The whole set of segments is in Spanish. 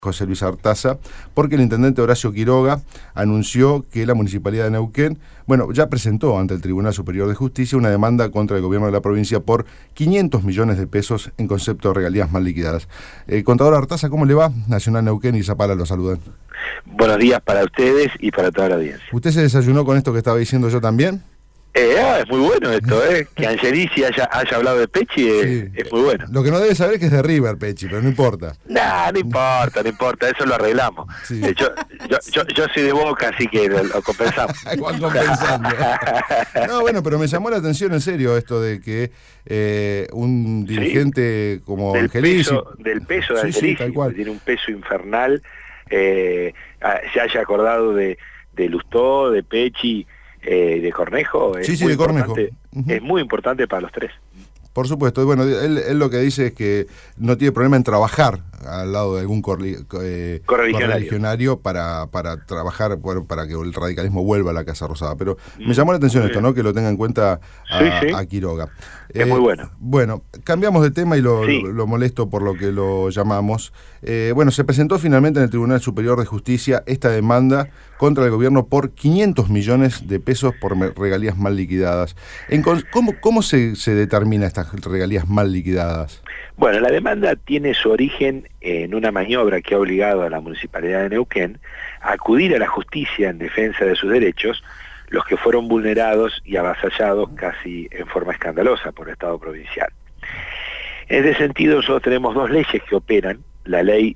José Luis Artaza, porque el intendente Horacio Quiroga anunció que la Municipalidad de Neuquén, ya presentó ante el Tribunal Superior de Justicia una demanda contra el gobierno de la provincia por 500 millones de pesos en concepto de regalías mal liquidadas. Contador Artaza, ¿cómo le va? Nacional Neuquén y Zapala lo saludan. Buenos días para ustedes y para toda la audiencia. ¿Usted se desayunó con esto que estaba diciendo yo también? Es muy bueno esto, que Angelici haya hablado de Pecci es muy bueno. Lo que no debe saber es que es de River, Pecci, pero no importa. No importa, eso lo arreglamos. Sí. Yo soy de Boca, así que lo compensamos. Van compensando. No, pero me llamó la atención en serio esto de que un dirigente como Angelici... Del peso de Angelici, que tiene un peso infernal, se haya acordado de Lustó, de Pecci, de Cornejo. De Cornejo. Es muy importante para los tres. Por supuesto, él lo que dice es que no tiene problema en trabajar al lado de algún correligionario para trabajar, para que el radicalismo vuelva a la Casa Rosada. Pero me llamó la atención esto, ¿no? Que lo tenga en cuenta a Quiroga. Es muy bueno. Bueno, cambiamos de tema y lo molesto por lo que lo llamamos. Se presentó finalmente en el Tribunal Superior de Justicia esta demanda contra el gobierno por 500 millones de pesos por regalías mal liquidadas. ¿Cómo se determina estas regalías mal liquidadas? Bueno, la demanda tiene su origen en una maniobra que ha obligado a la Municipalidad de Neuquén a acudir a la justicia en defensa de sus derechos, los que fueron vulnerados y avasallados casi en forma escandalosa por el Estado provincial. En ese sentido, nosotros tenemos dos leyes que operan, la ley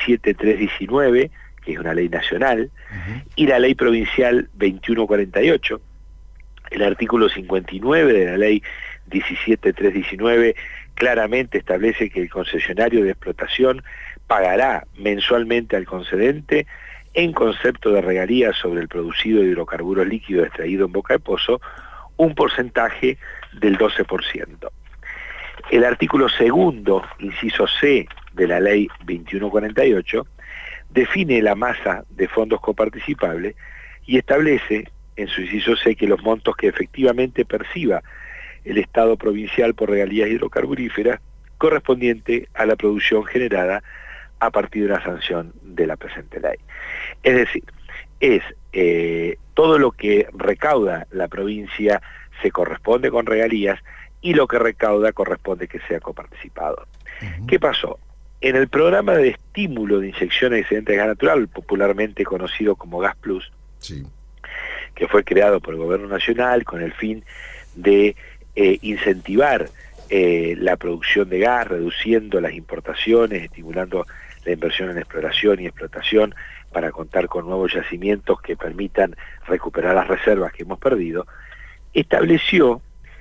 17319, que es una ley nacional, y la ley provincial 2148. El artículo 59 de la ley 17319 claramente establece que el concesionario de explotación pagará mensualmente al concedente, en concepto de regalías sobre el producido de hidrocarburos líquidos extraído en boca de pozo, un porcentaje del 12%. El artículo segundo, inciso C de la ley 2148, define la masa de fondos coparticipables y establece en su inciso C que los montos que efectivamente perciba el Estado provincial por regalías hidrocarburíferas correspondiente a la producción generada a partir de la sanción de la presente ley. Es decir, todo lo que recauda la provincia se corresponde con regalías y lo que recauda corresponde que sea coparticipado. ¿Qué pasó? En el programa de estímulo de inyección de excedente de gas natural, popularmente conocido como Gas Plus, que fue creado por el Gobierno Nacional con el fin de incentivar la producción de gas, reduciendo las importaciones, estimulando la inversión en exploración y explotación para contar con nuevos yacimientos que permitan recuperar las reservas que hemos perdido, estableció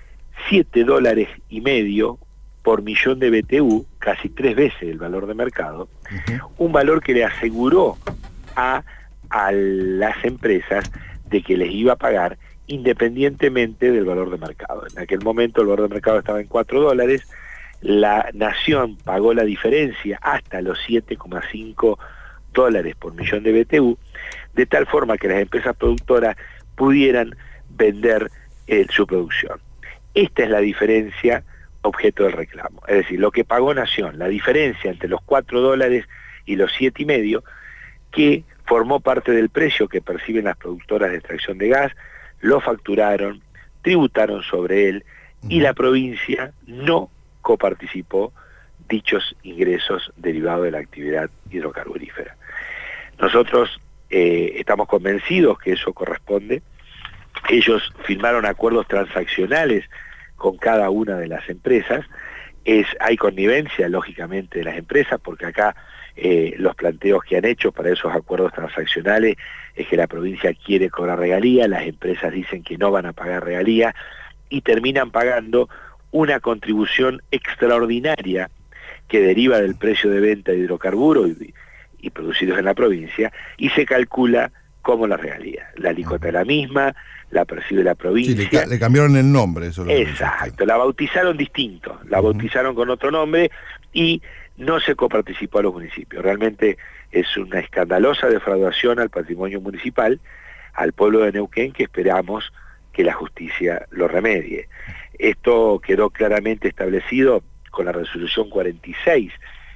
$7.50 por millón de BTU, casi 3 veces el valor de mercado, un valor que le aseguró a las empresas de que les iba a pagar independientemente del valor de mercado. En aquel momento el valor de mercado estaba en $4, la nación pagó la diferencia hasta los $7.50 por millón de BTU, de tal forma que las empresas productoras pudieran vender su producción. Esta es la diferencia objeto del reclamo, es decir, lo que pagó Nación, la diferencia entre los $4 y los $7.50, que formó parte del precio que perciben las productoras de extracción de gas, lo facturaron, tributaron sobre él y la provincia no coparticipó dichos ingresos derivados de la actividad hidrocarburífera. Nosotros estamos convencidos que eso corresponde. Ellos firmaron acuerdos transaccionales con cada una de las empresas. Hay connivencia, lógicamente, de las empresas, porque acá los planteos que han hecho para esos acuerdos transaccionales es que la provincia quiere cobrar regalía, las empresas dicen que no van a pagar regalía y terminan pagando una contribución extraordinaria que deriva del precio de venta de hidrocarburos y producidos en la provincia, y se calcula como la regalía. La alícuota es la misma, la percibe la provincia. Sí, le cambiaron el nombre. Eso exacto, la bautizaron distinto, la bautizaron con otro nombre y no se coparticipó a los municipios. Realmente es una escandalosa defraudación al patrimonio municipal, al pueblo de Neuquén, que esperamos que la justicia lo remedie. Esto quedó claramente establecido con la resolución 46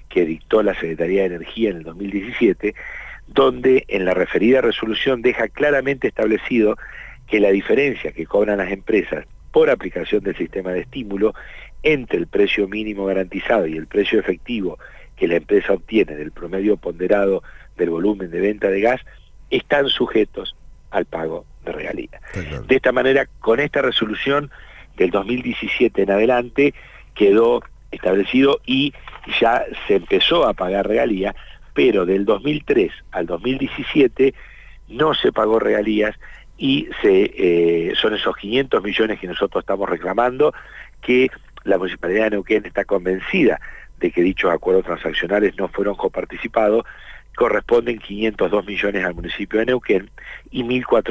que dictó la Secretaría de Energía en el 2017, donde en la referida resolución deja claramente establecido que la diferencia que cobran las empresas por aplicación del sistema de estímulo entre el precio mínimo garantizado y el precio efectivo que la empresa obtiene del promedio ponderado del volumen de venta de gas están sujetos al pago de regalías. Claro. De esta manera, con esta resolución del 2017 en adelante quedó establecido y ya se empezó a pagar regalías, pero del 2003 al 2017 no se pagó regalías y son esos 500 millones que nosotros estamos reclamando, que la Municipalidad de Neuquén está convencida de que dichos acuerdos transaccionales no fueron coparticipados. Corresponden 502 millones al municipio de Neuquén y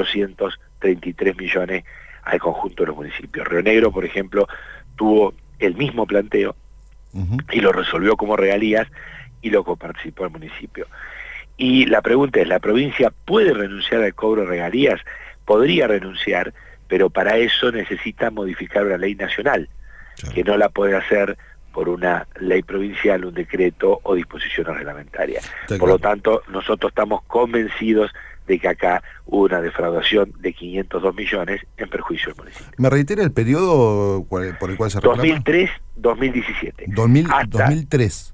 1.433 millones al conjunto de los municipios. Río Negro, por ejemplo, tuvo el mismo planteo y lo resolvió como regalías y lo coparticipó el municipio. Y la pregunta es, ¿la provincia puede renunciar al cobro de regalías? Podría renunciar, pero para eso necesita modificar una ley nacional, que no la puede hacer por una ley provincial, un decreto o disposición reglamentaria. Por lo tanto, nosotros estamos convencidos de que acá hubo una defraudación de 502 millones en perjuicio del municipio. ¿Me reitera el periodo por el cual se reclama? 2003-2017. 2003.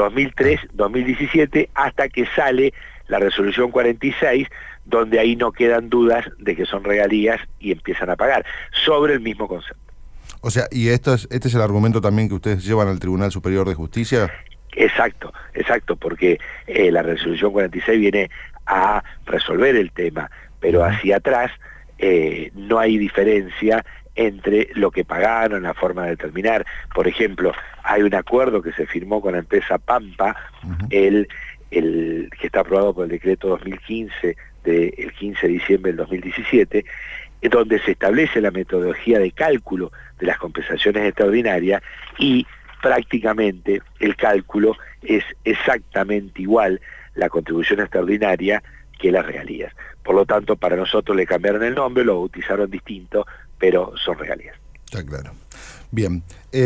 2003-2017, hasta que sale la resolución 46, donde ahí no quedan dudas de que son regalías y empiezan a pagar, sobre el mismo concepto. O sea, ¿y este es el argumento también que ustedes llevan al Tribunal Superior de Justicia? Exacto, porque la resolución 46 viene a resolver el tema, pero hacia atrás no hay diferencia entre lo que pagaron, la forma de determinar. Por ejemplo, hay un acuerdo que se firmó con la empresa Pampa, el que está aprobado por el decreto 2015 del 15 de diciembre del 2017, donde se establece la metodología de cálculo de las compensaciones extraordinarias y prácticamente el cálculo es exactamente igual la contribución extraordinaria que las regalías. Por lo tanto, para nosotros le cambiaron el nombre, lo bautizaron distinto, pero son regalías. Está claro. Bien.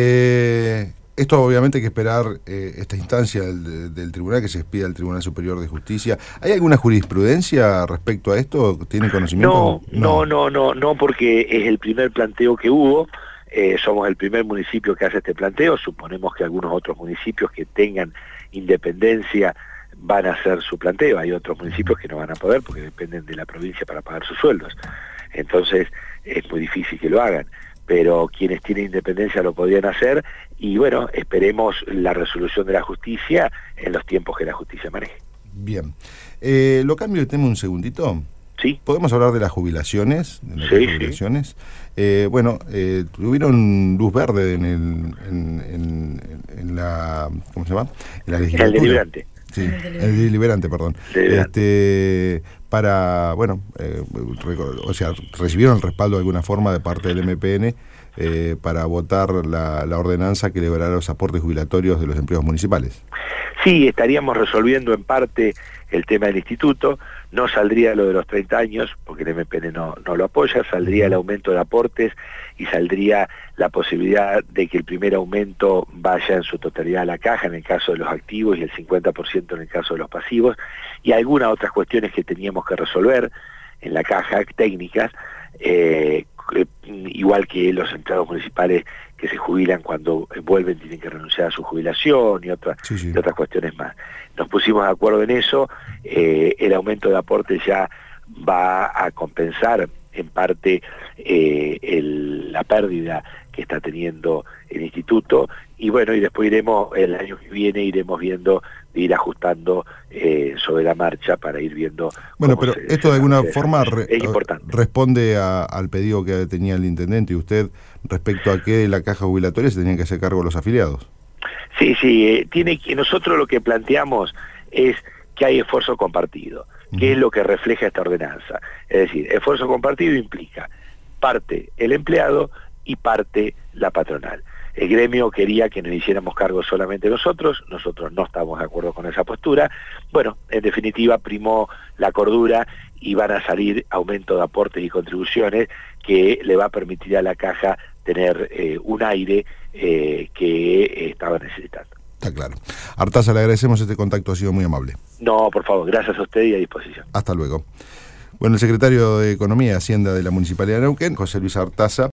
Esto obviamente hay que esperar esta instancia del tribunal, que se expida al Tribunal Superior de Justicia. ¿Hay alguna jurisprudencia respecto a esto? ¿Tiene conocimiento? No, porque es el primer planteo que hubo. Somos el primer municipio que hace este planteo. Suponemos que algunos otros municipios que tengan independencia van a hacer su planteo. Hay otros municipios que no van a poder porque dependen de la provincia para pagar sus sueldos. Entonces es muy difícil que lo hagan, pero quienes tienen independencia lo podrían hacer y bueno, esperemos la resolución de la justicia en los tiempos que la justicia maneje. Bien. ¿Lo cambio de tema un segundito? Sí. ¿Podemos hablar de las jubilaciones? Sí. Tuvieron luz verde en la... ¿Cómo se llama? En la legislatura. El deliberante. Sí, el deliberante, perdón. Para, o sea, recibieron el respaldo de alguna forma de parte del MPN para votar la ordenanza que liberará los aportes jubilatorios de los empleados municipales. Sí, estaríamos resolviendo en parte el tema del instituto. No saldría lo de los 30 años, porque el MPN no lo apoya, saldría el aumento de aportes y saldría la posibilidad de que el primer aumento vaya en su totalidad a la caja en el caso de los activos y el 50% en el caso de los pasivos, y algunas otras cuestiones que teníamos que resolver en la caja técnicas, igual que los empleados municipales que se jubilan cuando vuelven tienen que renunciar a su jubilación y otras cuestiones más. Nos pusimos de acuerdo en eso. El aumento de aportes ya va a compensar en parte la pérdida que está teniendo el instituto, y bueno, y después el año que viene iremos viendo, ir ajustando sobre la marcha para ir viendo. Bueno, pero esto de alguna forma es importante. Responde al pedido que tenía el intendente y usted respecto a que la caja jubilatoria se tenían que hacer cargo los afiliados. Sí, nosotros lo que planteamos es que hay esfuerzo compartido, que es lo que refleja esta ordenanza. Es decir, esfuerzo compartido implica parte el empleado y parte la patronal. El gremio quería que nos hiciéramos cargo solamente nosotros no estamos de acuerdo con esa postura. Bueno, en definitiva primó la cordura y van a salir aumento de aportes y contribuciones que le va a permitir a la caja tener un aire que estaba necesitando. Está claro. Artaza, le agradecemos este contacto, ha sido muy amable. No, por favor, gracias a usted y a disposición. Hasta luego. Bueno, el secretario de Economía y Hacienda de la Municipalidad de Neuquén, José Luis Artaza,